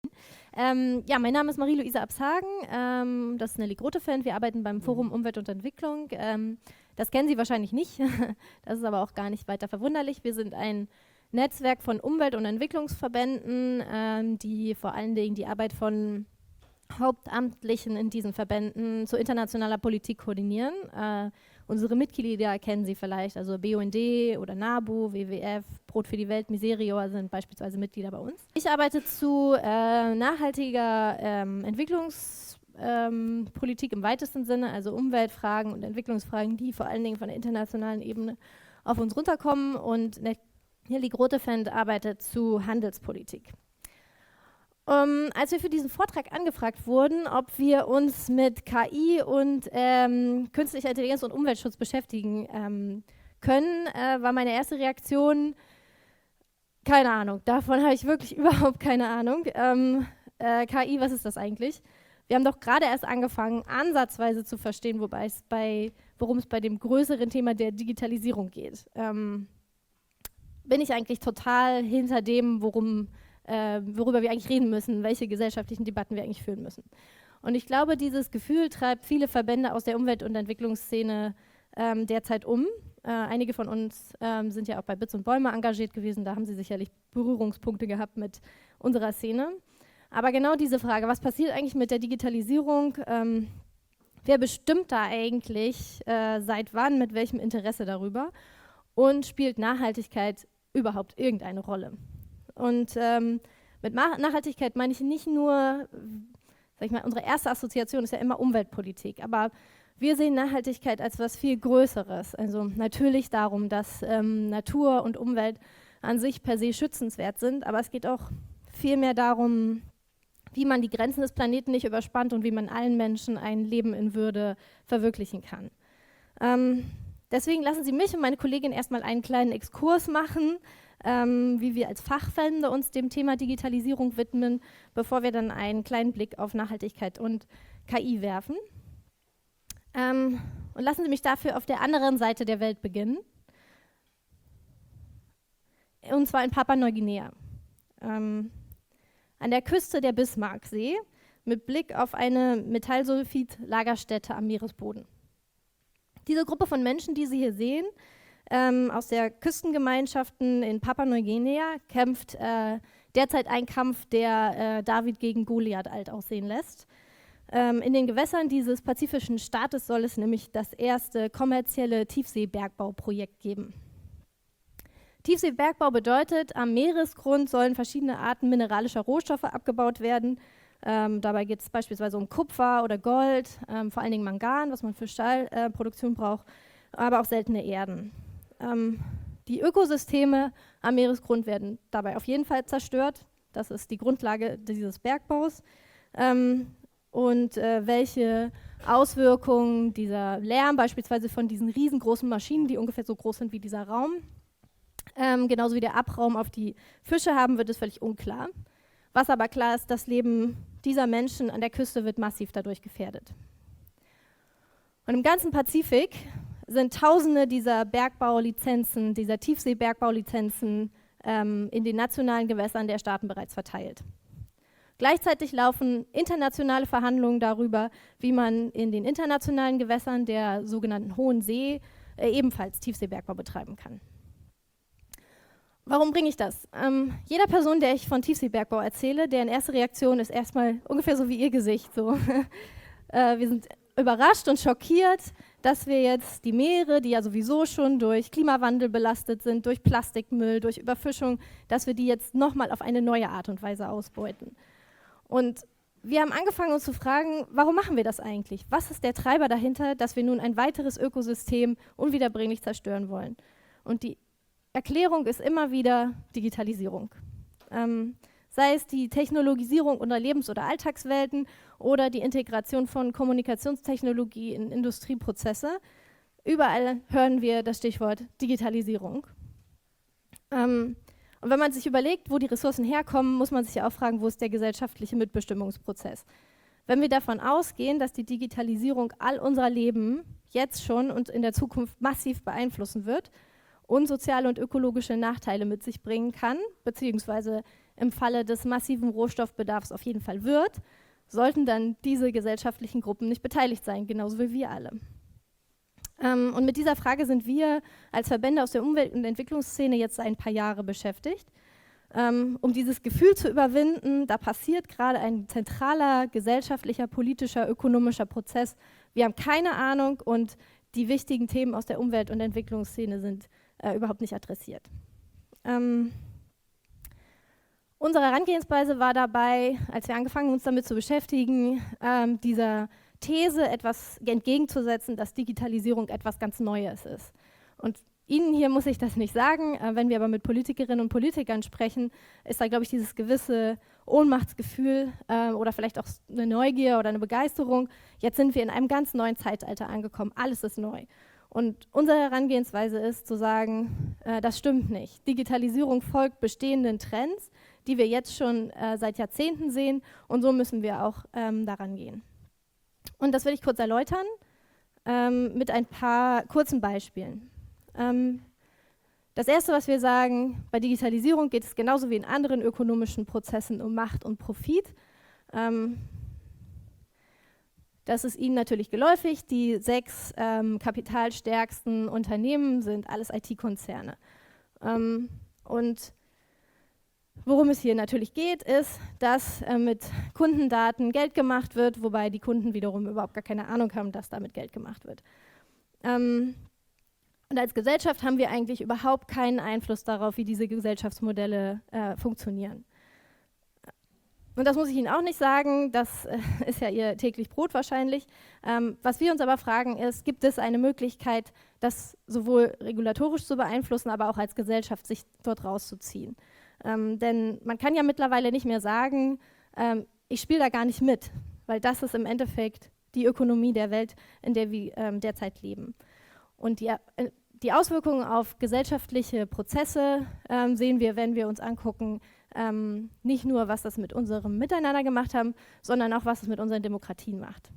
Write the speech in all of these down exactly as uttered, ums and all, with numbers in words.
ähm, ja, mein Name ist Marie-Louise Abshagen, ähm, das ist Nelly Grotefend, wir arbeiten beim Forum Umwelt und Entwicklung. Ähm, das kennen Sie wahrscheinlich nicht, das ist aber auch gar nicht weiter verwunderlich. Wir sind ein Netzwerk von Umwelt- und Entwicklungsverbänden, ähm, die vor allen Dingen die Arbeit von Hauptamtlichen in diesen Verbänden zu internationaler Politik koordinieren. Äh, unsere Mitglieder kennen Sie vielleicht, also B U N D oder NABU, W W F, Brot für die Welt, Miserio sind beispielsweise Mitglieder bei uns. Ich arbeite zu äh, nachhaltiger ähm, Entwicklungspolitik ähm, im weitesten Sinne, also Umweltfragen und Entwicklungsfragen, die vor allen Dingen von der internationalen Ebene auf uns runterkommen, und Nelly Grotefend arbeitet zu Handelspolitik. Um, als wir für diesen Vortrag angefragt wurden, ob wir uns mit K I und ähm, künstlicher Intelligenz und Umweltschutz beschäftigen ähm, können, äh, war meine erste Reaktion, keine Ahnung, davon habe ich wirklich überhaupt keine Ahnung. Ähm, äh, K I, was ist das eigentlich? Wir haben doch gerade erst angefangen, ansatzweise zu verstehen, wobei es bei, worum es bei dem größeren Thema der Digitalisierung geht. Ähm, bin ich eigentlich total hinter dem, worum Äh, worüber wir eigentlich reden müssen, welche gesellschaftlichen Debatten wir eigentlich führen müssen. Und ich glaube, dieses Gefühl treibt viele Verbände aus der Umwelt- und Entwicklungsszene ähm, derzeit um. Äh, einige von uns ähm, sind ja auch bei Bits und Bäume engagiert gewesen, da haben sie sicherlich Berührungspunkte gehabt mit unserer Szene. Aber genau diese Frage, was passiert eigentlich mit der Digitalisierung? Ähm, wer bestimmt da eigentlich, äh, seit wann, mit welchem Interesse darüber? Und spielt Nachhaltigkeit überhaupt irgendeine Rolle? Und ähm, mit Nachhaltigkeit meine ich nicht nur, sag ich mal, unsere erste Assoziation ist ja immer Umweltpolitik, aber wir sehen Nachhaltigkeit als was viel Größeres. Also natürlich darum, dass ähm, Natur und Umwelt an sich per se schützenswert sind, aber es geht auch viel mehr darum, wie man die Grenzen des Planeten nicht überspannt und wie man allen Menschen ein Leben in Würde verwirklichen kann. Ähm, deswegen lassen Sie mich und meine Kollegin erstmal einen kleinen Exkurs machen, Ähm, wie wir als Fachverbände uns dem Thema Digitalisierung widmen, bevor wir dann einen kleinen Blick auf Nachhaltigkeit und K I werfen. Ähm, und lassen Sie mich dafür auf der anderen Seite der Welt beginnen, und zwar in Papua-Neuguinea. Ähm, an der Küste der Bismarcksee mit Blick auf eine Metallsulfid-Lagerstätte am Meeresboden. Diese Gruppe von Menschen, die Sie hier sehen, Ähm, aus der Küstengemeinschaften in Papua-Neuguinea kämpft äh, derzeit ein Kampf, der äh, David gegen Goliath alt aussehen lässt. Ähm, in den Gewässern dieses pazifischen Staates soll es nämlich das erste kommerzielle Tiefseebergbauprojekt geben. Tiefseebergbau bedeutet, am Meeresgrund sollen verschiedene Arten mineralischer Rohstoffe abgebaut werden. Ähm, dabei geht es beispielsweise um Kupfer oder Gold, ähm, vor allen Dingen Mangan, was man für Stahlproduktion äh, braucht, aber auch seltene Erden. Ähm, die Ökosysteme am Meeresgrund werden dabei auf jeden Fall zerstört. Das ist die Grundlage dieses Bergbaus. Ähm, und äh, welche Auswirkungen dieser Lärm beispielsweise von diesen riesengroßen Maschinen, die ungefähr so groß sind wie dieser Raum, ähm, genauso wie der Abraum auf die Fische haben, wird, ist völlig unklar. Was aber klar ist, das Leben dieser Menschen an der Küste wird massiv dadurch gefährdet. Und im ganzen Pazifik sind Tausende dieser Bergbaulizenzen, dieser Tiefseebergbaulizenzen ähm, in den nationalen Gewässern der Staaten bereits verteilt. Gleichzeitig laufen internationale Verhandlungen darüber, wie man in den internationalen Gewässern der sogenannten Hohen See äh, ebenfalls Tiefseebergbau betreiben kann. Warum bringe ich das? Ähm, jeder Person, der ich von Tiefseebergbau erzähle, deren erste Reaktion ist erstmal ungefähr so wie ihr Gesicht. So. äh, wir sind überrascht und schockiert, dass wir jetzt die Meere, die ja sowieso schon durch Klimawandel belastet sind, durch Plastikmüll, durch Überfischung, dass wir die jetzt nochmal auf eine neue Art und Weise ausbeuten. Und wir haben angefangen, uns zu fragen, warum machen wir das eigentlich? Was ist der Treiber dahinter, dass wir nun ein weiteres Ökosystem unwiederbringlich zerstören wollen? Und die Erklärung ist immer wieder Digitalisierung. Ähm, sei es die Technologisierung unserer Lebens- oder Alltagswelten oder die Integration von Kommunikationstechnologie in Industrieprozesse. Überall hören wir das Stichwort Digitalisierung. Ähm, und wenn man sich überlegt, wo die Ressourcen herkommen, muss man sich ja auch fragen, wo ist der gesellschaftliche Mitbestimmungsprozess? Wenn wir davon ausgehen, dass die Digitalisierung all unser Leben jetzt schon und in der Zukunft massiv beeinflussen wird und soziale und ökologische Nachteile mit sich bringen kann, beziehungsweise im Falle des massiven Rohstoffbedarfs auf jeden Fall wird, sollten dann diese gesellschaftlichen Gruppen nicht beteiligt sein, genauso wie wir alle. Ähm, und mit dieser Frage sind wir als Verbände aus der Umwelt- und Entwicklungsszene jetzt ein paar Jahre beschäftigt, ähm, um dieses Gefühl zu überwinden, da passiert gerade ein zentraler gesellschaftlicher, politischer, ökonomischer Prozess. Wir haben keine Ahnung und die wichtigen Themen aus der Umwelt- und Entwicklungsszene sind äh, überhaupt nicht adressiert. Ähm, unsere Herangehensweise war dabei, als wir angefangen haben, uns damit zu beschäftigen, ähm, dieser These etwas entgegenzusetzen, dass Digitalisierung etwas ganz Neues ist. Und Ihnen hier muss ich das nicht sagen, äh, wenn wir aber mit Politikerinnen und Politikern sprechen, ist da, glaube ich, dieses gewisse Ohnmachtsgefühl äh, oder vielleicht auch eine Neugier oder eine Begeisterung. Jetzt sind wir in einem ganz neuen Zeitalter angekommen, alles ist neu. Und unsere Herangehensweise ist zu sagen, äh, das stimmt nicht. Digitalisierung folgt bestehenden Trends, die wir jetzt schon äh, seit Jahrzehnten sehen und so müssen wir auch ähm, daran gehen. Und das will ich kurz erläutern ähm, mit ein paar kurzen Beispielen. Ähm, das Erste, was wir sagen, bei Digitalisierung geht es genauso wie in anderen ökonomischen Prozessen um Macht und Profit. Ähm, das ist Ihnen natürlich geläufig. Die sechs ähm, kapitalstärksten Unternehmen sind alles I T-Konzerne. Ähm, und worum es hier natürlich geht, ist, dass äh, mit Kundendaten Geld gemacht wird, wobei die Kunden wiederum überhaupt gar keine Ahnung haben, dass damit Geld gemacht wird. Ähm, Und als Gesellschaft haben wir eigentlich überhaupt keinen Einfluss darauf, wie diese Gesellschaftsmodelle äh, funktionieren. Und das muss ich Ihnen auch nicht sagen, das äh, ist ja Ihr täglich Brot wahrscheinlich. Ähm, was wir uns aber fragen ist, gibt es eine Möglichkeit, das sowohl regulatorisch zu beeinflussen, aber auch als Gesellschaft sich dort rauszuziehen? Ähm, denn man kann ja mittlerweile nicht mehr sagen, ähm, ich spiele da gar nicht mit, weil das ist im Endeffekt die Ökonomie der Welt, in der wir ähm, derzeit leben. Und die, äh, die Auswirkungen auf gesellschaftliche Prozesse ähm, sehen wir, wenn wir uns angucken, ähm, nicht nur, was das mit unserem Miteinander gemacht haben, sondern auch, was es mit unseren Demokratien macht.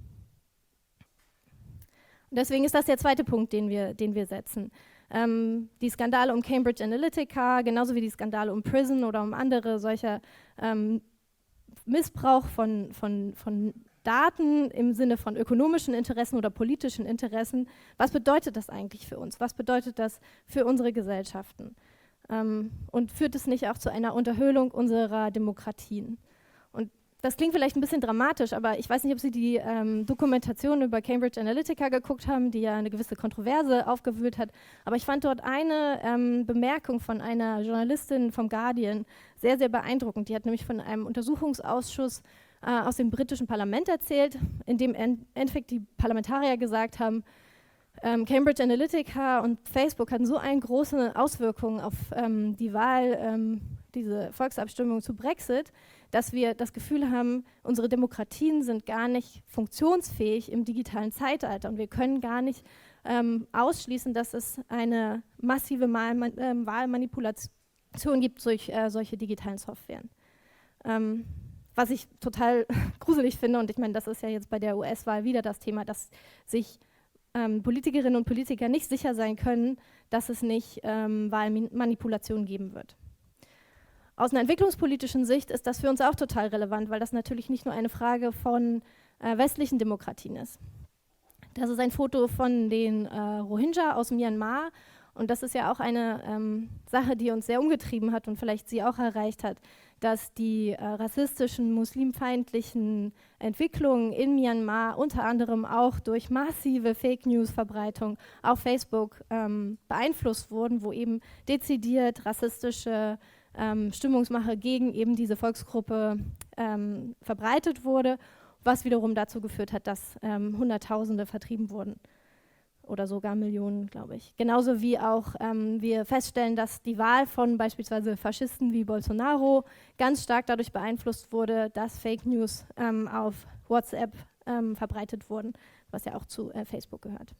Und deswegen ist das der zweite Punkt, den wir, den wir setzen. Ähm, die Skandale um Cambridge Analytica, genauso wie die Skandale um Prison oder um andere solcher ähm, Missbrauch von, von, von Daten im Sinne von ökonomischen Interessen oder politischen Interessen. Was bedeutet das eigentlich für uns? Was bedeutet das für unsere Gesellschaften? Ähm, und führt es nicht auch zu einer Unterhöhlung unserer Demokratien? Und das klingt vielleicht ein bisschen dramatisch, aber ich weiß nicht, ob Sie die ähm, Dokumentation über Cambridge Analytica geguckt haben, die ja eine gewisse Kontroverse aufgewühlt hat. Aber ich fand dort eine ähm, Bemerkung von einer Journalistin vom Guardian sehr, sehr beeindruckend. Die hat nämlich von einem Untersuchungsausschuss äh, aus dem britischen Parlament erzählt, in dem im Endeffekt die Parlamentarier gesagt haben, ähm, Cambridge Analytica und Facebook hatten so eine große Auswirkung auf ähm, die Wahl, ähm, diese Volksabstimmung zu Brexit, dass wir das Gefühl haben, unsere Demokratien sind gar nicht funktionsfähig im digitalen Zeitalter und wir können gar nicht ähm, ausschließen, dass es eine massive Mal äh, Wahlmanipulation gibt durch äh, solche digitalen Softwaren. Ähm, was ich total gruselig finde, und ich meine, das ist ja jetzt bei der U S-Wahl wieder das Thema, dass sich ähm, Politikerinnen und Politiker nicht sicher sein können, dass es nicht ähm, Wahlmanipulation geben wird. Aus einer entwicklungspolitischen Sicht ist das für uns auch total relevant, weil das natürlich nicht nur eine Frage von äh, westlichen Demokratien ist. Das ist ein Foto von den äh, Rohingya aus Myanmar und das ist ja auch eine ähm, Sache, die uns sehr umgetrieben hat und vielleicht Sie auch erreicht hat, dass die äh, rassistischen, muslimfeindlichen Entwicklungen in Myanmar unter anderem auch durch massive Fake-News-Verbreitung auf Facebook ähm, beeinflusst wurden, wo eben dezidiert rassistische Ähm, Stimmungsmache gegen eben diese Volksgruppe ähm, verbreitet wurde, was wiederum dazu geführt hat, dass ähm, Hunderttausende vertrieben wurden oder sogar Millionen, glaube ich. Genauso wie auch ähm, wir feststellen, dass die Wahl von beispielsweise Faschisten wie Bolsonaro ganz stark dadurch beeinflusst wurde, dass Fake News ähm, auf WhatsApp ähm, verbreitet wurden, was ja auch zu äh, Facebook gehört.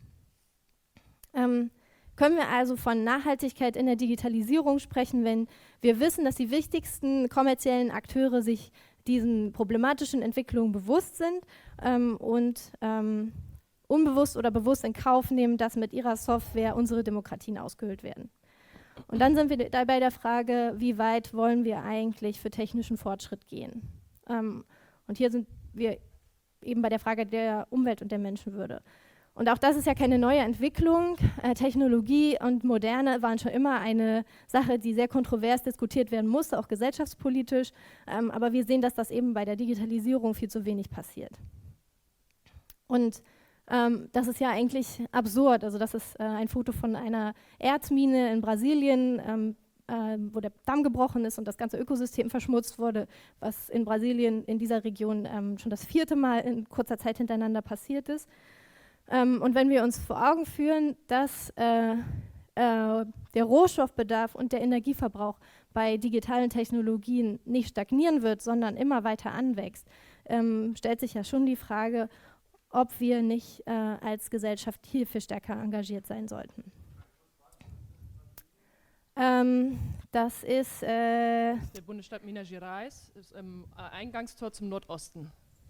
Ähm, Können wir also von Nachhaltigkeit in der Digitalisierung sprechen, wenn wir wissen, dass die wichtigsten kommerziellen Akteure sich diesen problematischen Entwicklungen bewusst sind ähm, und ähm, unbewusst oder bewusst in Kauf nehmen, dass mit ihrer Software unsere Demokratien ausgehöhlt werden. Und dann sind wir da bei der Frage, wie weit wollen wir eigentlich für technischen Fortschritt gehen? Ähm, und hier sind wir eben bei der Frage der Umwelt und der Menschenwürde. Und auch das ist ja keine neue Entwicklung. Äh, Technologie und Moderne waren schon immer eine Sache, die sehr kontrovers diskutiert werden musste, auch gesellschaftspolitisch. Ähm, aber wir sehen, dass das eben bei der Digitalisierung viel zu wenig passiert. Und ähm, das ist ja eigentlich absurd. Also das ist äh, ein Foto von einer Erzmine in Brasilien, ähm, äh, wo der Damm gebrochen ist und das ganze Ökosystem verschmutzt wurde, was in Brasilien, in dieser Region ähm, schon das vierte Mal in kurzer Zeit hintereinander passiert ist. Ähm, und wenn wir uns vor Augen führen, dass äh, äh, der Rohstoffbedarf und der Energieverbrauch bei digitalen Technologien nicht stagnieren wird, sondern immer weiter anwächst, ähm, stellt sich ja schon die Frage, ob wir nicht äh, als Gesellschaft hierfür stärker engagiert sein sollten. Ähm, das ist äh, der Bundesstaat Minas Gerais, ist im äh, Eingangstor zum Nordosten.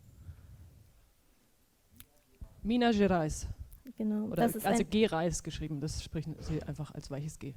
Minas Gerais. Genau. Oder Das ist also Gerais geschrieben, das sprechen sie einfach als weiches G.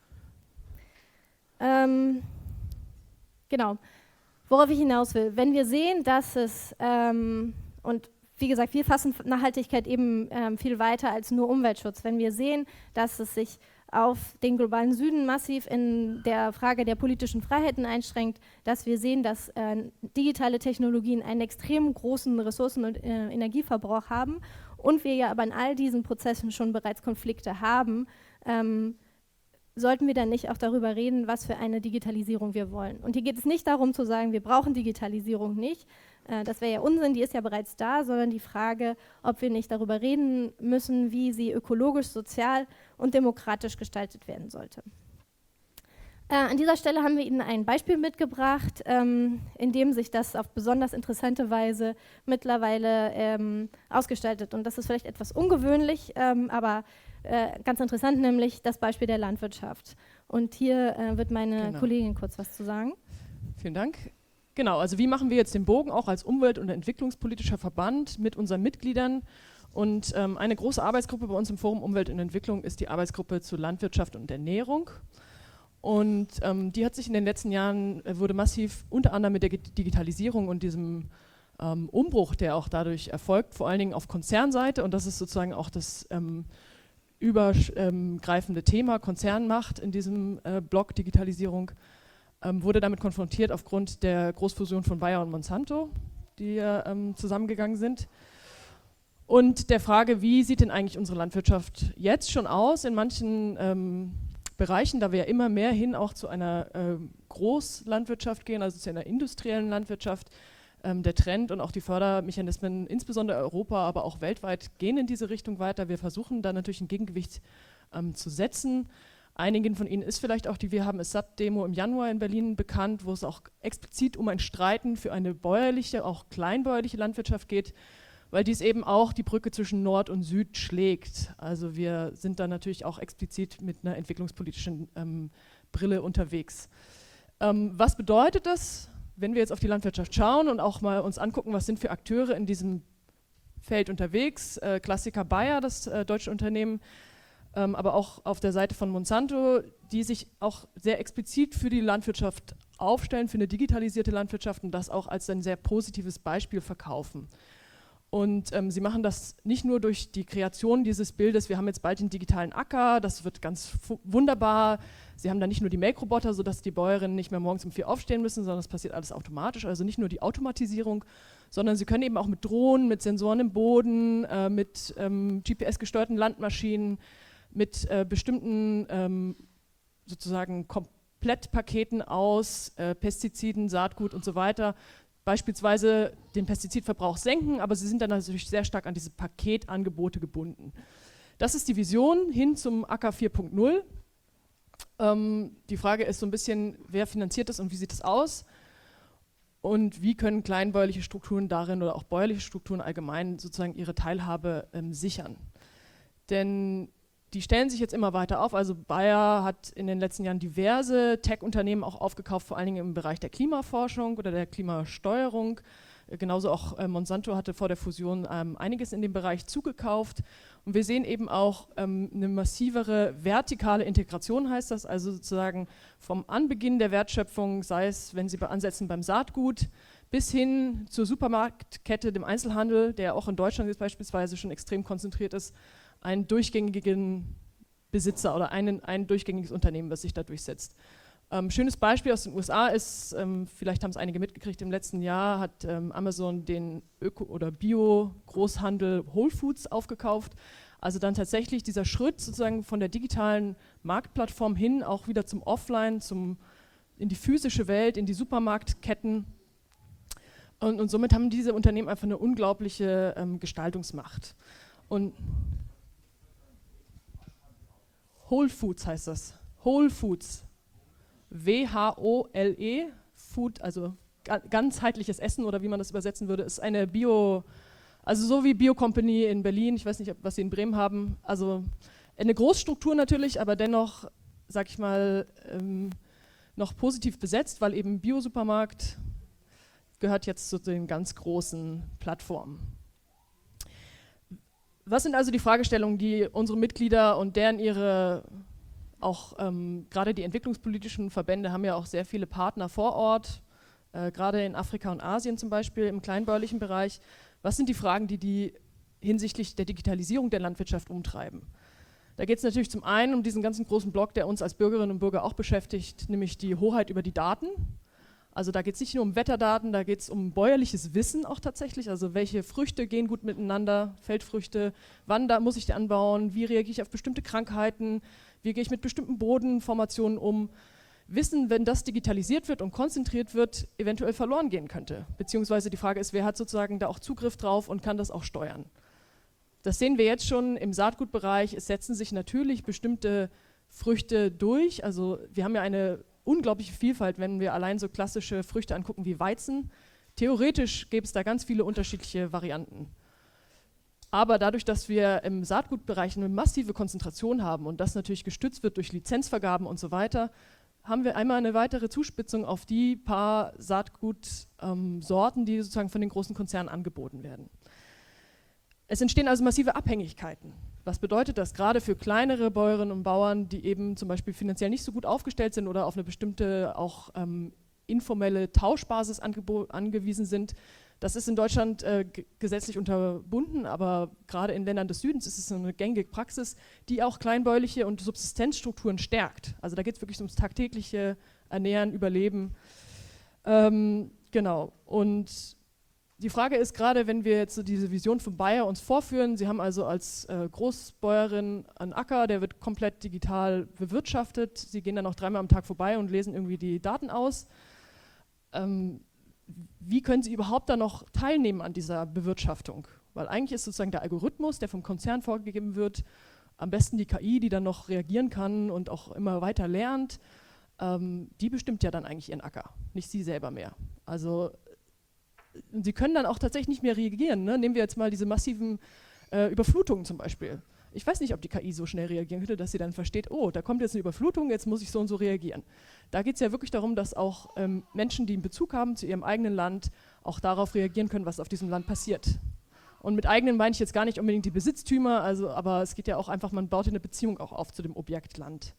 Ähm, genau. Worauf ich hinaus will, wenn wir sehen, dass es, ähm, und wie gesagt, wir fassen Nachhaltigkeit eben ähm, viel weiter als nur Umweltschutz, wenn wir sehen, dass es sich auf den globalen Süden massiv in der Frage der politischen Freiheiten einschränkt, dass wir sehen, dass äh, digitale Technologien einen extrem großen Ressourcen- und äh, Energieverbrauch haben und wir ja aber in all diesen Prozessen schon bereits Konflikte haben, ähm, sollten wir dann nicht auch darüber reden, was für eine Digitalisierung wir wollen. Und hier geht es nicht darum zu sagen, wir brauchen Digitalisierung nicht, äh, das wäre ja Unsinn, die ist ja bereits da, sondern die Frage, ob wir nicht darüber reden müssen, wie sie ökologisch, sozial und demokratisch gestaltet werden sollte. Äh, an dieser Stelle haben wir Ihnen ein Beispiel mitgebracht, ähm, in dem sich das auf besonders interessante Weise mittlerweile ähm, ausgestaltet. Und das ist vielleicht etwas ungewöhnlich, ähm, aber äh, ganz interessant, nämlich das Beispiel der Landwirtschaft. Und hier äh, wird meine Genau. Kollegin kurz was zu sagen. Vielen Dank. Genau, also wie machen wir jetzt den Bogen auch als umwelt- und entwicklungspolitischer Verband mit unseren Mitgliedern? Und ähm, eine große Arbeitsgruppe bei uns im Forum Umwelt und Entwicklung ist die Arbeitsgruppe zu Landwirtschaft und Ernährung. Und ähm, die hat sich in den letzten Jahren, äh, wurde massiv unter anderem mit der Digitalisierung und diesem ähm, Umbruch, der auch dadurch erfolgt, vor allen Dingen auf Konzernseite, und das ist sozusagen auch das ähm, übergreifende Thema Konzernmacht in diesem äh, Block Digitalisierung, ähm, wurde damit konfrontiert aufgrund der Großfusion von Bayer und Monsanto, die ähm, zusammengegangen sind. Und der Frage, wie sieht denn eigentlich unsere Landwirtschaft jetzt schon aus in manchen ähm, Bereichen, da wir ja immer mehr hin auch zu einer äh, Großlandwirtschaft gehen, also zu einer industriellen Landwirtschaft. Ähm, der Trend und auch die Fördermechanismen, insbesondere Europa, aber auch weltweit, gehen in diese Richtung weiter. Wir versuchen da natürlich ein Gegengewicht ähm, zu setzen. Einigen von Ihnen ist vielleicht auch die Wir haben es satt Demo im Januar in Berlin bekannt, wo es auch explizit um ein Streiten für eine bäuerliche, auch kleinbäuerliche Landwirtschaft geht, weil dies eben auch die Brücke zwischen Nord und Süd schlägt. Also wir sind da natürlich auch explizit mit einer entwicklungspolitischen ähm, Brille unterwegs. Ähm, was bedeutet das, wenn wir jetzt auf die Landwirtschaft schauen und auch mal uns angucken, was sind für Akteure in diesem Feld unterwegs? Äh, Klassiker Bayer, das äh, deutsche Unternehmen, ähm, aber auch auf der Seite von Monsanto, die sich auch sehr explizit für die Landwirtschaft aufstellen, für eine digitalisierte Landwirtschaft und das auch als ein sehr positives Beispiel verkaufen. Und ähm, sie machen das nicht nur durch die Kreation dieses Bildes, wir haben jetzt bald den digitalen Acker, das wird ganz wunderbar. Sie haben da nicht nur die Melkroboter, sodass die Bäuerinnen nicht mehr morgens um vier aufstehen müssen, sondern es passiert alles automatisch. Also nicht nur die Automatisierung, sondern sie können eben auch mit Drohnen, mit Sensoren im Boden, äh, mit ähm, G P S-gesteuerten Landmaschinen, mit äh, bestimmten ähm, sozusagen Komplettpaketen aus äh, Pestiziden, Saatgut und so weiter, beispielsweise den Pestizidverbrauch senken, aber sie sind dann natürlich sehr stark an diese Paketangebote gebunden. Das ist die Vision hin zum Acker vier Punkt null. Ähm, die Frage ist so ein bisschen, wer finanziert das und wie sieht es aus? Und wie können kleinbäuerliche Strukturen darin oder auch bäuerliche Strukturen allgemein sozusagen ihre Teilhabe ähm, sichern? Denn die stellen sich jetzt immer weiter auf. Also Bayer hat in den letzten Jahren diverse Tech-Unternehmen auch aufgekauft, vor allen Dingen im Bereich der Klimaforschung oder der Klimasteuerung. Äh, genauso auch äh, Monsanto hatte vor der Fusion ähm, einiges in dem Bereich zugekauft. Und wir sehen eben auch ähm, eine massivere vertikale Integration, heißt das, also sozusagen vom Anbeginn der Wertschöpfung, sei es, wenn Sie ansetzen beim Saatgut, bis hin zur Supermarktkette, dem Einzelhandel, der auch in Deutschland jetzt beispielsweise schon extrem konzentriert ist, einen durchgängigen Besitzer oder einen, ein durchgängiges Unternehmen, was sich da durchsetzt. Ähm, schönes Beispiel aus den U S A ist, ähm, vielleicht haben es einige mitgekriegt, im letzten Jahr hat ähm, Amazon den Öko- oder Bio-Großhandel Whole Foods aufgekauft. Also dann tatsächlich dieser Schritt sozusagen von der digitalen Marktplattform hin auch wieder zum Offline, zum, in die physische Welt, in die Supermarktketten. Und, und somit haben diese Unternehmen einfach eine unglaubliche ähm, Gestaltungsmacht. Und Whole Foods heißt das. Whole Foods. W H O L E, Food, also ga ganzheitliches Essen oder wie man das übersetzen würde, ist eine Bio, also so wie Bio Company in Berlin, ich weiß nicht, was sie in Bremen haben, also eine Großstruktur natürlich, aber dennoch, sag ich mal, ähm, noch positiv besetzt, weil eben Bio-Supermarkt gehört jetzt zu den ganz großen Plattformen. Was sind also die Fragestellungen, die unsere Mitglieder und deren ihre, auch ähm, gerade die entwicklungspolitischen Verbände haben ja auch sehr viele Partner vor Ort, äh, gerade in Afrika und Asien zum Beispiel, im kleinbäuerlichen Bereich. Was sind die Fragen, die die hinsichtlich der Digitalisierung der Landwirtschaft umtreiben? Da geht es natürlich zum einen um diesen ganzen großen Block, der uns als Bürgerinnen und Bürger auch beschäftigt, nämlich die Hoheit über die Daten. Also da geht es nicht nur um Wetterdaten, da geht es um bäuerliches Wissen auch tatsächlich, also welche Früchte gehen gut miteinander, Feldfrüchte, wann da muss ich die anbauen, wie reagiere ich auf bestimmte Krankheiten, wie gehe ich mit bestimmten Bodenformationen um. Wissen, wenn das digitalisiert wird und konzentriert wird, eventuell verloren gehen könnte. Beziehungsweise die Frage ist, wer hat sozusagen da auch Zugriff drauf und kann das auch steuern. Das sehen wir jetzt schon im Saatgutbereich, es setzen sich natürlich bestimmte Früchte durch, also wir haben ja eine unglaubliche Vielfalt, wenn wir allein so klassische Früchte angucken wie Weizen. Theoretisch gäbe es da ganz viele unterschiedliche Varianten. Aber dadurch, dass wir im Saatgutbereich eine massive Konzentration haben und das natürlich gestützt wird durch Lizenzvergaben und so weiter, haben wir einmal eine weitere Zuspitzung auf die paar Saatgutsorten, ähm, die sozusagen von den großen Konzernen angeboten werden. Es entstehen also massive Abhängigkeiten. Was bedeutet das? Gerade für kleinere Bäuerinnen und Bauern, die eben zum Beispiel finanziell nicht so gut aufgestellt sind oder auf eine bestimmte auch ähm, informelle Tauschbasis angewiesen sind. Das ist in Deutschland äh, gesetzlich unterbunden, aber gerade in Ländern des Südens ist es eine gängige Praxis, die auch kleinbäuerliche und Subsistenzstrukturen stärkt. Also da geht es wirklich ums tagtägliche Ernähren, Überleben. Ähm, genau. Und die Frage ist gerade, wenn wir jetzt so diese Vision von Bayer uns vorführen, Sie haben also als äh, Großbäuerin einen Acker, der wird komplett digital bewirtschaftet, Sie gehen dann auch dreimal am Tag vorbei und lesen irgendwie die Daten aus. Ähm, wie können Sie überhaupt da noch teilnehmen an dieser Bewirtschaftung? Weil eigentlich ist sozusagen der Algorithmus, der vom Konzern vorgegeben wird, am besten die K I, die dann noch reagieren kann und auch immer weiter lernt, ähm, die bestimmt ja dann eigentlich Ihren Acker, nicht Sie selber mehr. Also Sie können dann auch tatsächlich nicht mehr reagieren. Ne? Nehmen wir jetzt mal diese massiven äh, Überflutungen zum Beispiel. Ich weiß nicht, ob die K I so schnell reagieren könnte, dass sie dann versteht, oh, da kommt jetzt eine Überflutung, jetzt muss ich so und so reagieren. Da geht es ja wirklich darum, dass auch ähm, Menschen, die einen Bezug haben zu ihrem eigenen Land, auch darauf reagieren können, was auf diesem Land passiert. Und mit eigenen meine ich jetzt gar nicht unbedingt die Besitztümer, also, aber es geht ja auch einfach, man baut ja eine Beziehung auch auf zu dem Objekt Land.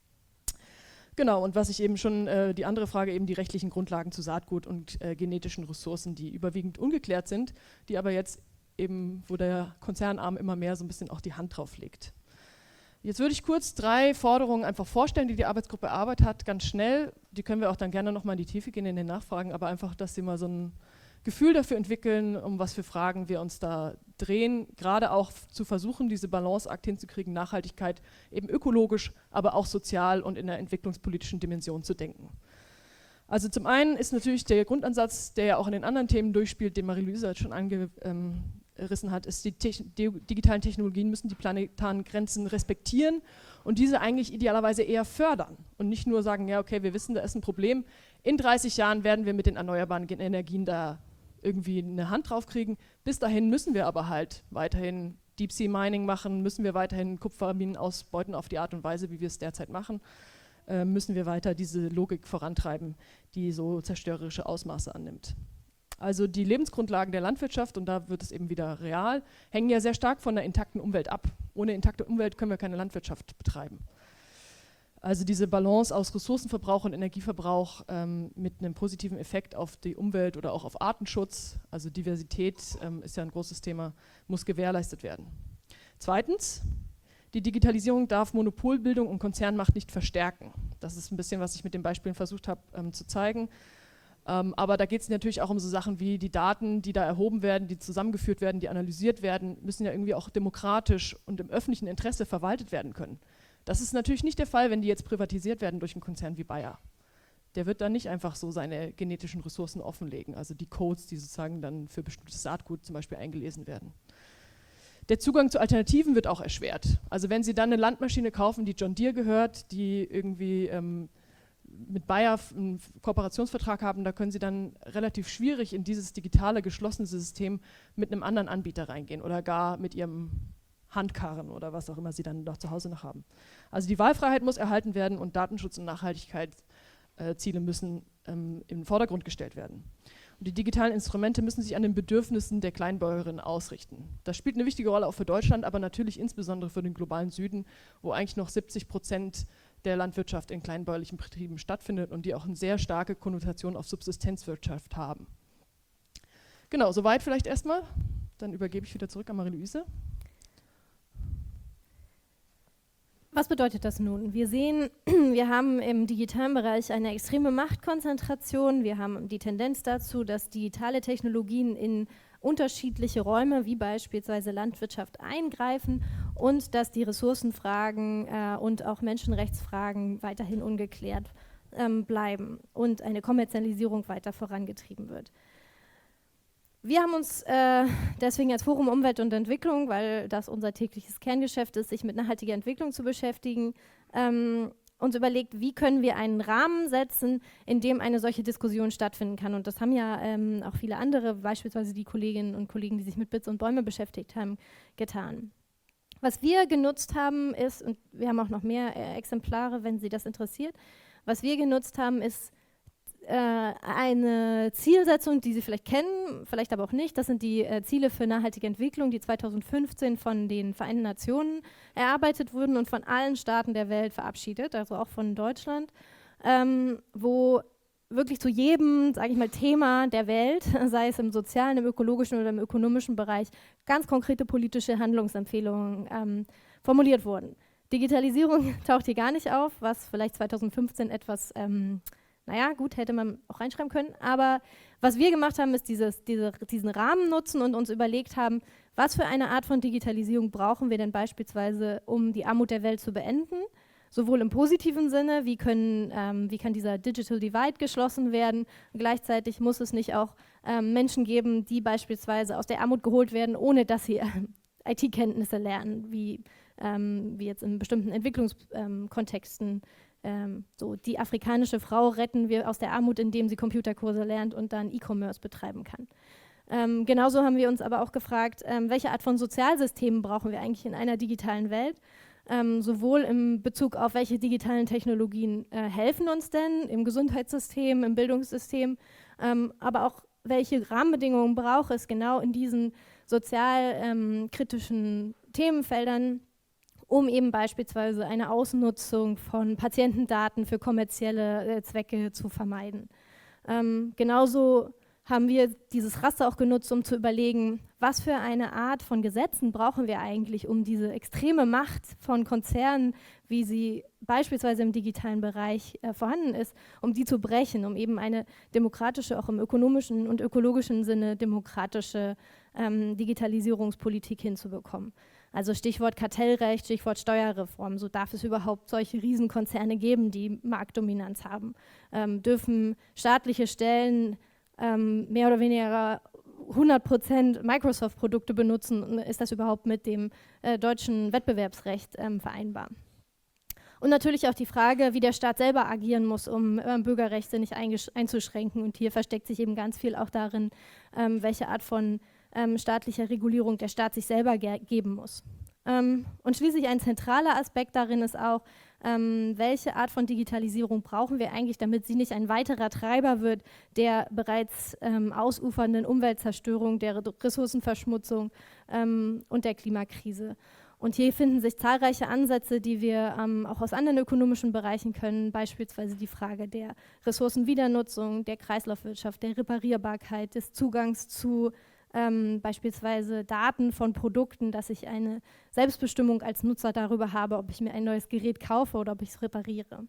Genau, und was ich eben schon, äh, die andere Frage, eben die rechtlichen Grundlagen zu Saatgut und äh, genetischen Ressourcen, die überwiegend ungeklärt sind, die aber jetzt eben, wo der Konzernarm immer mehr so ein bisschen auch die Hand drauf legt. Jetzt würde ich kurz drei Forderungen einfach vorstellen, die die Arbeitsgruppe erarbeitet hat, ganz schnell. Die können wir auch dann gerne nochmal in die Tiefe gehen in den Nachfragen, aber einfach, dass Sie mal so ein Gefühl dafür entwickeln, um was für Fragen wir uns da drehen, gerade auch zu versuchen, diese Balanceakt hinzukriegen, Nachhaltigkeit eben ökologisch, aber auch sozial und in der entwicklungspolitischen Dimension zu denken. Also zum einen ist natürlich der Grundansatz, der ja auch in den anderen Themen durchspielt, den Marie-Louise schon angerissen hat, ist, die, Te die digitalen Technologien müssen die planetaren Grenzen respektieren und diese eigentlich idealerweise eher fördern und nicht nur sagen, ja okay, wir wissen, da ist ein Problem, in dreißig Jahren werden wir mit den erneuerbaren Energien da irgendwie eine Hand drauf kriegen. Bis dahin müssen wir aber halt weiterhin Deep Sea Mining machen, müssen wir weiterhin Kupferminen ausbeuten auf die Art und Weise, wie wir es derzeit machen, äh, müssen wir weiter diese Logik vorantreiben, die so zerstörerische Ausmaße annimmt. Also die Lebensgrundlagen der Landwirtschaft, und da wird es eben wieder real, hängen ja sehr stark von der intakten Umwelt ab. Ohne intakte Umwelt können wir keine Landwirtschaft betreiben. Also diese Balance aus Ressourcenverbrauch und Energieverbrauch ähm, mit einem positiven Effekt auf die Umwelt oder auch auf Artenschutz, also Diversität ähm, ist ja ein großes Thema, muss gewährleistet werden. Zweitens, die Digitalisierung darf Monopolbildung und Konzernmacht nicht verstärken. Das ist ein bisschen, was ich mit den Beispielen versucht habe ähm, zu zeigen. Ähm, aber da geht es natürlich auch um so Sachen wie die Daten, die da erhoben werden, die zusammengeführt werden, die analysiert werden, müssen ja irgendwie auch demokratisch und im öffentlichen Interesse verwaltet werden können. Das ist natürlich nicht der Fall, wenn die jetzt privatisiert werden durch einen Konzern wie Bayer. Der wird dann nicht einfach so seine genetischen Ressourcen offenlegen, also die Codes, die sozusagen dann für bestimmtes Saatgut zum Beispiel eingelesen werden. Der Zugang zu Alternativen wird auch erschwert. Also wenn Sie dann eine Landmaschine kaufen, die John Deere gehört, die irgendwie ähm, mit Bayer einen Kooperationsvertrag haben, da können Sie dann relativ schwierig in dieses digitale, geschlossene System mit einem anderen Anbieter reingehen oder gar mit Ihrem Handkarren oder was auch immer Sie dann noch zu Hause noch haben. Also die Wahlfreiheit muss erhalten werden und Datenschutz und Nachhaltigkeitsziele äh, müssen ähm, in den Vordergrund gestellt werden. Und die digitalen Instrumente müssen sich an den Bedürfnissen der Kleinbäuerinnen ausrichten. Das spielt eine wichtige Rolle auch für Deutschland, aber natürlich insbesondere für den globalen Süden, wo eigentlich noch siebzig Prozent der Landwirtschaft in kleinbäuerlichen Betrieben stattfindet und die auch eine sehr starke Konnotation auf Subsistenzwirtschaft haben. Genau, soweit vielleicht erstmal. Dann übergebe ich wieder zurück an Marie-Louise. Was bedeutet das nun? Wir sehen, wir haben im digitalen Bereich eine extreme Machtkonzentration. Wir haben die Tendenz dazu, dass digitale Technologien in unterschiedliche Räume, wie beispielsweise Landwirtschaft, eingreifen und dass die Ressourcenfragen äh, und auch Menschenrechtsfragen weiterhin ungeklärt ähm, bleiben und eine Kommerzialisierung weiter vorangetrieben wird. Wir haben uns äh, deswegen als Forum Umwelt und Entwicklung, weil das unser tägliches Kerngeschäft ist, sich mit nachhaltiger Entwicklung zu beschäftigen, ähm, uns überlegt, wie können wir einen Rahmen setzen, in dem eine solche Diskussion stattfinden kann. Und das haben ja ähm, auch viele andere, beispielsweise die Kolleginnen und Kollegen, die sich mit Bits und Bäume beschäftigt haben, getan. Was wir genutzt haben ist, und wir haben auch noch mehr äh, Exemplare, wenn Sie das interessiert, was wir genutzt haben, ist eine Zielsetzung, die Sie vielleicht kennen, vielleicht aber auch nicht. Das sind die äh, Ziele für nachhaltige Entwicklung, die zweitausendfünfzehn von den Vereinten Nationen erarbeitet wurden und von allen Staaten der Welt verabschiedet, also auch von Deutschland, ähm, wo wirklich zu jedem, sage ich mal, Thema der Welt, sei es im sozialen, im ökologischen oder im ökonomischen Bereich, ganz konkrete politische Handlungsempfehlungen ähm, formuliert wurden. Digitalisierung taucht hier gar nicht auf, was vielleicht zweitausendfünfzehn etwas ähm, naja, gut, hätte man auch reinschreiben können, aber was wir gemacht haben, ist dieses, diese, diesen Rahmen nutzen und uns überlegt haben, was für eine Art von Digitalisierung brauchen wir denn beispielsweise, um die Armut der Welt zu beenden, sowohl im positiven Sinne, wie, können, ähm, wie kann dieser Digital Divide geschlossen werden, gleichzeitig muss es nicht auch ähm, Menschen geben, die beispielsweise aus der Armut geholt werden, ohne dass sie äh, I T-Kenntnisse lernen, wie, ähm, wie jetzt in bestimmten Entwicklungskontexten ähm, Ähm, so die afrikanische Frau retten wir aus der Armut, indem sie Computerkurse lernt und dann E-Commerce betreiben kann. Ähm, genauso haben wir uns aber auch gefragt, ähm, welche Art von Sozialsystemen brauchen wir eigentlich in einer digitalen Welt? Ähm, sowohl im Bezug auf welche digitalen Technologien äh, helfen uns denn im Gesundheitssystem, im Bildungssystem, ähm, aber auch welche Rahmenbedingungen braucht es genau in diesen sozialkritischen ähm, Themenfeldern, um eben beispielsweise eine Ausnutzung von Patientendaten für kommerzielle äh, Zwecke zu vermeiden. Ähm, genauso haben wir dieses Raster auch genutzt, um zu überlegen, was für eine Art von Gesetzen brauchen wir eigentlich, um diese extreme Macht von Konzernen, wie sie beispielsweise im digitalen Bereich äh, vorhanden ist, um die zu brechen, um eben eine demokratische, auch im ökonomischen und ökologischen Sinne demokratische ähm, Digitalisierungspolitik hinzubekommen. Also Stichwort Kartellrecht, Stichwort Steuerreform. So darf es überhaupt solche Riesenkonzerne geben, die Marktdominanz haben. Ähm, dürfen staatliche Stellen ähm, mehr oder weniger hundert Prozent Microsoft-Produkte benutzen? Ist das überhaupt mit dem äh, deutschen Wettbewerbsrecht ähm, vereinbar? Und natürlich auch die Frage, wie der Staat selber agieren muss, um äh, Bürgerrechte nicht einzuschränken. Und hier versteckt sich eben ganz viel auch darin, ähm, welche Art von Ähm, staatlicher Regulierung der Staat sich selber ge- geben muss. Ähm, und schließlich ein zentraler Aspekt darin ist auch, Ähm, welche Art von Digitalisierung brauchen wir eigentlich, damit sie nicht ein weiterer Treiber wird der bereits ähm, ausufernden Umweltzerstörung, der Ressourcenverschmutzung ähm, und der Klimakrise? Und hier finden sich zahlreiche Ansätze, die wir ähm, auch aus anderen ökonomischen Bereichen können, beispielsweise die Frage der Ressourcenwiedernutzung, der Kreislaufwirtschaft, der Reparierbarkeit, des Zugangs zu ähm, beispielsweise Daten von Produkten, dass ich eine Selbstbestimmung als Nutzer darüber habe, ob ich mir ein neues Gerät kaufe oder ob ich es repariere.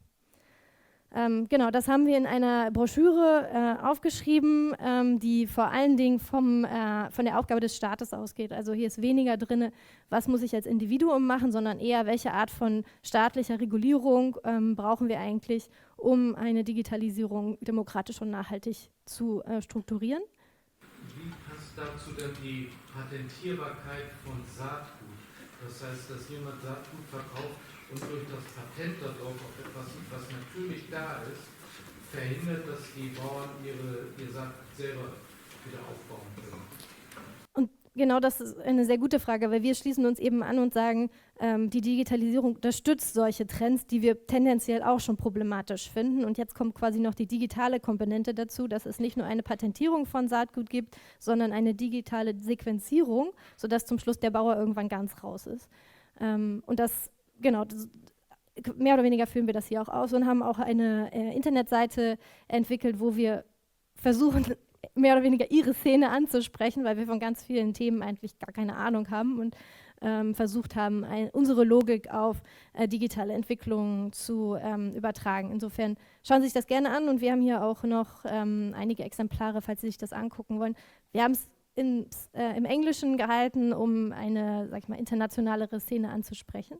Ähm, genau, das haben wir in einer Broschüre äh, aufgeschrieben, ähm, die vor allen Dingen vom, äh, von der Aufgabe des Staates ausgeht. Also hier ist weniger drin, was muss ich als Individuum machen, sondern eher, welche Art von staatlicher Regulierung ähm, brauchen wir eigentlich, um eine Digitalisierung demokratisch und nachhaltig zu äh, strukturieren. Wie passt dazu denn die Patentierbarkeit von Saatgut? Das heißt, dass jemand Saatgut verkauft und durch das Patent darauf auf etwas, was natürlich da ist, verhindert, dass die Bauern ihre, ihr Saatgut selber wieder aufbauen können. Und genau das ist eine sehr gute Frage, weil wir schließen uns eben an und sagen, ähm, die Digitalisierung unterstützt solche Trends, die wir tendenziell auch schon problematisch finden. Und jetzt kommt quasi noch die digitale Komponente dazu, dass es nicht nur eine Patentierung von Saatgut gibt, sondern eine digitale Sequenzierung, sodass zum Schluss der Bauer irgendwann ganz raus ist. Ähm, und das Genau, das, mehr oder weniger führen wir das hier auch aus und haben auch eine äh, Internetseite entwickelt, wo wir versuchen, mehr oder weniger ihre Szene anzusprechen, weil wir von ganz vielen Themen eigentlich gar keine Ahnung haben und ähm, versucht haben, ein, unsere Logik auf äh, digitale Entwicklungen zu ähm, übertragen. Insofern schauen Sie sich das gerne an und wir haben hier auch noch ähm, einige Exemplare, falls Sie sich das angucken wollen. Wir haben es äh, im Englischen gehalten, um eine, sag ich mal, internationalere Szene anzusprechen.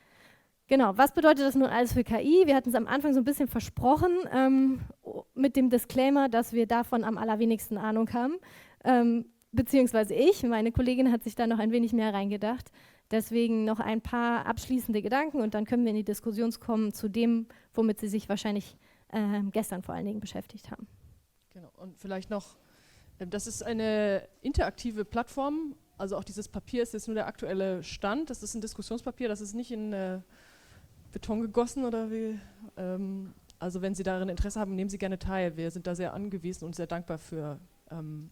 Genau, was bedeutet das nun alles für K I? Wir hatten es am Anfang so ein bisschen versprochen, ähm, mit dem Disclaimer, dass wir davon am allerwenigsten Ahnung haben, ähm, beziehungsweise ich. Meine Kollegin hat sich da noch ein wenig mehr reingedacht. Deswegen noch ein paar abschließende Gedanken und dann können wir in die Diskussion kommen zu dem, womit Sie sich wahrscheinlich äh, gestern vor allen Dingen beschäftigt haben. Genau, und vielleicht noch, das ist eine interaktive Plattform, also auch dieses Papier ist jetzt nur der aktuelle Stand, das ist ein Diskussionspapier, das ist nicht in äh, Beton gegossen oder wie. Ähm, also wenn Sie darin Interesse haben, nehmen Sie gerne teil. Wir sind da sehr angewiesen und sehr dankbar für ähm,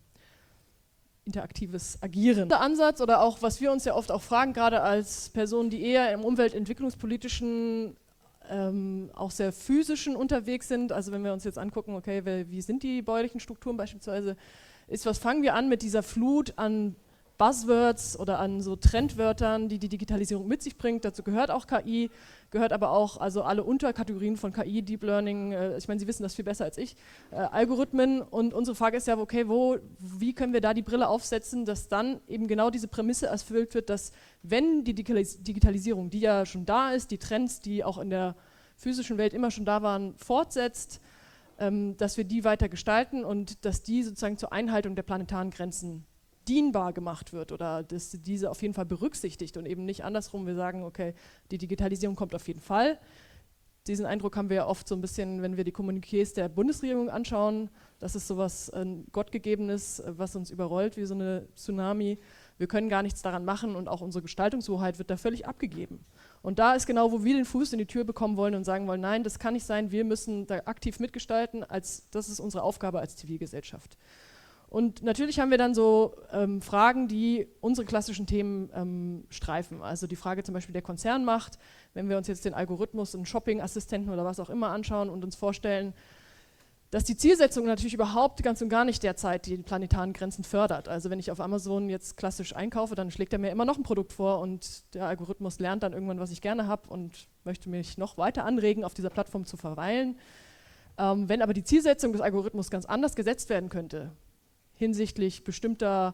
interaktives Agieren. Der Ansatz oder auch, was wir uns ja oft auch fragen, gerade als Personen, die eher im umweltentwicklungspolitischen, ähm, auch sehr physischen unterwegs sind, also wenn wir uns jetzt angucken, okay, wie sind die bäuerlichen Strukturen beispielsweise, ist, was fangen wir an mit dieser Flut an Buzzwords oder an so Trendwörtern, die die Digitalisierung mit sich bringt. Dazu gehört auch K I, gehört aber auch also alle Unterkategorien von K I, Deep Learning, äh, ich meine, Sie wissen das viel besser als ich, äh, Algorithmen. Und unsere Frage ist ja, okay, wo, wie können wir da die Brille aufsetzen, dass dann eben genau diese Prämisse erfüllt wird, dass wenn die Digitalis- Digitalisierung, die ja schon da ist, die Trends, die auch in der physischen Welt immer schon da waren, fortsetzt, ähm, dass wir die weiter gestalten und dass die sozusagen zur Einhaltung der planetaren Grenzen dienbar gemacht wird oder dass diese auf jeden Fall berücksichtigt und eben nicht andersrum, wir sagen, okay, die Digitalisierung kommt auf jeden Fall. Diesen Eindruck haben wir ja oft so ein bisschen, wenn wir die Kommuniqués der Bundesregierung anschauen, das ist sowas äh, Gottgegebenes, was uns überrollt wie so eine Tsunami. Wir können gar nichts daran machen und auch unsere Gestaltungshoheit wird da völlig abgegeben. Und da ist genau, wo wir den Fuß in die Tür bekommen wollen und sagen wollen, nein, das kann nicht sein, wir müssen da aktiv mitgestalten, als, das ist unsere Aufgabe als Zivilgesellschaft. Und natürlich haben wir dann so ähm, Fragen, die unsere klassischen Themen ähm, streifen. Also die Frage zum Beispiel der Konzernmacht, wenn wir uns jetzt den Algorithmus, einen Shopping-Assistenten oder was auch immer anschauen und uns vorstellen, dass die Zielsetzung natürlich überhaupt ganz und gar nicht derzeit die planetaren Grenzen fördert. Also wenn ich auf Amazon jetzt klassisch einkaufe, dann schlägt er mir immer noch ein Produkt vor und der Algorithmus lernt dann irgendwann, was ich gerne habe und möchte mich noch weiter anregen, auf dieser Plattform zu verweilen. Ähm, wenn aber die Zielsetzung des Algorithmus ganz anders gesetzt werden könnte, hinsichtlich bestimmter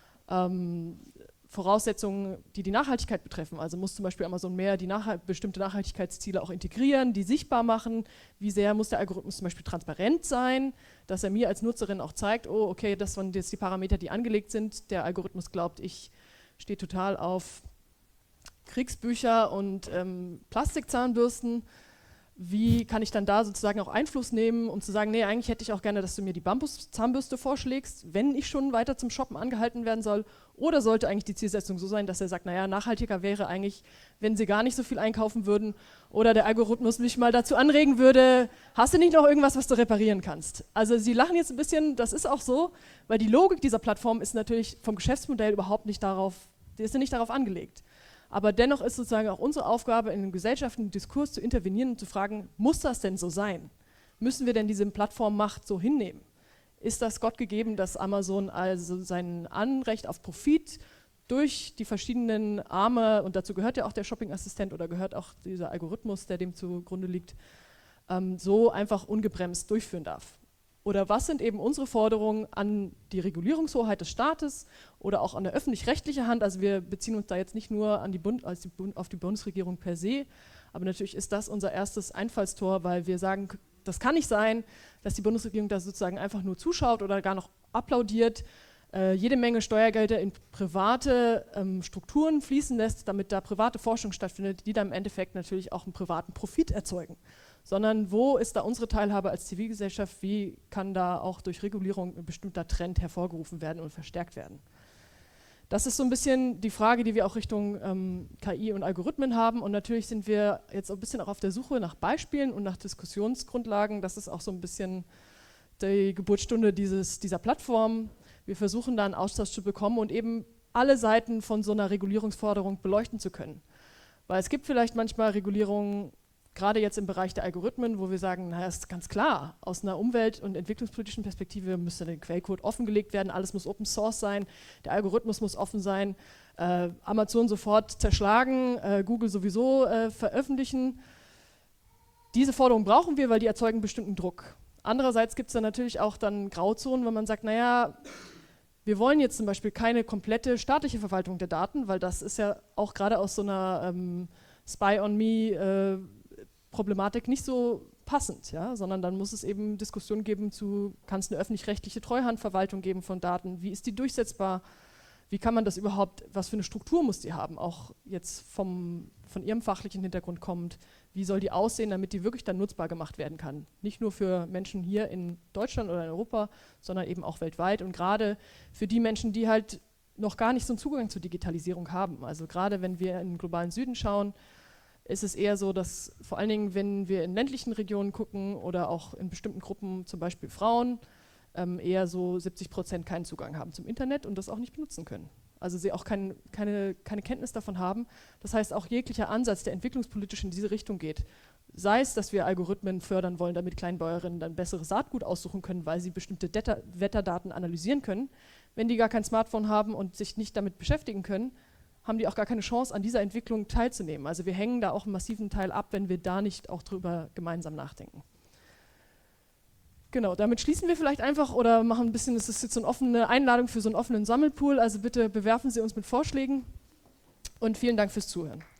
ähm, Voraussetzungen, die die Nachhaltigkeit betreffen. Also muss zum Beispiel Amazon mehr die Nachhalt- bestimmte Nachhaltigkeitsziele auch integrieren, die sichtbar machen. Wie sehr muss der Algorithmus zum Beispiel transparent sein, dass er mir als Nutzerin auch zeigt, oh, okay, das waren jetzt die Parameter, die angelegt sind. Der Algorithmus glaubt, ich stehe total auf Kriegsbücher und ähm, Plastikzahnbürsten. Wie kann ich dann da sozusagen auch Einfluss nehmen, um zu sagen, nee, eigentlich hätte ich auch gerne, dass du mir die Bambus-Zahnbürste vorschlägst, wenn ich schon weiter zum Shoppen angehalten werden soll? Oder sollte eigentlich die Zielsetzung so sein, dass er sagt, naja, nachhaltiger wäre eigentlich, wenn sie gar nicht so viel einkaufen würden oder der Algorithmus mich mal dazu anregen würde, hast du nicht noch irgendwas, was du reparieren kannst? Also sie lachen jetzt ein bisschen, das ist auch so, weil die Logik dieser Plattform ist natürlich vom Geschäftsmodell überhaupt nicht darauf, die ist ja nicht darauf angelegt. Aber dennoch ist sozusagen auch unsere Aufgabe, in den gesellschaftlichen Diskurs zu intervenieren und zu fragen, muss das denn so sein? Müssen wir denn diese Plattformmacht so hinnehmen? Ist das Gott gegeben, dass Amazon also sein Anrecht auf Profit durch die verschiedenen Arme, und dazu gehört ja auch der Shopping-Assistent oder gehört auch dieser Algorithmus, der dem zugrunde liegt, ähm, so einfach ungebremst durchführen darf? Oder was sind eben unsere Forderungen an die Regulierungshoheit des Staates oder auch an der öffentlich-rechtliche Hand? Also wir beziehen uns da jetzt nicht nur an die Bund, als die Bund, auf die Bundesregierung per se, aber natürlich ist das unser erstes Einfallstor, weil wir sagen, das kann nicht sein, dass die Bundesregierung da sozusagen einfach nur zuschaut oder gar noch applaudiert, äh, jede Menge Steuergelder in private ähm, Strukturen fließen lässt, damit da private Forschung stattfindet, die dann im Endeffekt natürlich auch einen privaten Profit erzeugen. Sondern wo ist da unsere Teilhabe als Zivilgesellschaft, wie kann da auch durch Regulierung ein bestimmter Trend hervorgerufen werden und verstärkt werden. Das ist so ein bisschen die Frage, die wir auch Richtung ähm, K I und Algorithmen haben, und natürlich sind wir jetzt auch ein bisschen auch auf der Suche nach Beispielen und nach Diskussionsgrundlagen. Das ist auch so ein bisschen die Geburtsstunde dieses, dieser Plattform. Wir versuchen da einen Austausch zu bekommen und eben alle Seiten von so einer Regulierungsforderung beleuchten zu können. Weil es gibt vielleicht manchmal Regulierungen, gerade jetzt im Bereich der Algorithmen, wo wir sagen, naja, ist ganz klar, aus einer umwelt- und entwicklungspolitischen Perspektive müsste der Quellcode offengelegt werden, alles muss Open Source sein, der Algorithmus muss offen sein, äh, Amazon sofort zerschlagen, äh, Google sowieso äh, veröffentlichen. Diese Forderungen brauchen wir, weil die erzeugen bestimmten Druck. Andererseits gibt es dann natürlich auch dann Grauzonen, wenn man sagt, naja, wir wollen jetzt zum Beispiel keine komplette staatliche Verwaltung der Daten, weil das ist ja auch gerade aus so einer ähm, Spy on Me äh, Problematik nicht so passend, ja? Sondern dann muss es eben Diskussionen geben zu, kann es eine öffentlich-rechtliche Treuhandverwaltung geben von Daten, wie ist die durchsetzbar, wie kann man das überhaupt, was für eine Struktur muss die haben, auch jetzt vom, von ihrem fachlichen Hintergrund kommend, wie soll die aussehen, damit die wirklich dann nutzbar gemacht werden kann. Nicht nur für Menschen hier in Deutschland oder in Europa, sondern eben auch weltweit und gerade für die Menschen, die halt noch gar nicht so einen Zugang zur Digitalisierung haben. Also gerade wenn wir in den globalen Süden schauen, ist es eher so, dass vor allen Dingen, wenn wir in ländlichen Regionen gucken oder auch in bestimmten Gruppen, zum Beispiel Frauen, ähm, eher so siebzig Prozent keinen Zugang haben zum Internet und das auch nicht benutzen können. Also sie auch kein, keine, keine Kenntnis davon haben. Das heißt, auch jeglicher Ansatz, der entwicklungspolitisch in diese Richtung geht, sei es, dass wir Algorithmen fördern wollen, damit Kleinbäuerinnen dann besseres Saatgut aussuchen können, weil sie bestimmte Deta- Wetterdaten analysieren können. Wenn die gar kein Smartphone haben und sich nicht damit beschäftigen können, haben die auch gar keine Chance, an dieser Entwicklung teilzunehmen. Also wir hängen da auch einen massiven Teil ab, wenn wir da nicht auch drüber gemeinsam nachdenken. Genau, damit schließen wir vielleicht einfach oder machen ein bisschen, das ist jetzt so eine offene Einladung für so einen offenen Sammelpool, also bitte bewerfen Sie uns mit Vorschlägen und vielen Dank fürs Zuhören.